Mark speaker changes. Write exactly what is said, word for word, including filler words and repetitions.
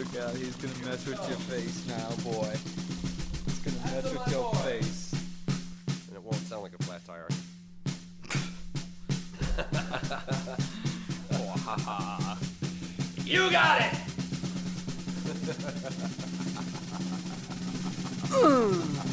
Speaker 1: God, he's gonna mess with your face now, boy. He's gonna mess with your face.
Speaker 2: And it won't sound like a flat tire.
Speaker 1: Oh, ha ha.
Speaker 3: You got it!
Speaker 4: Mm.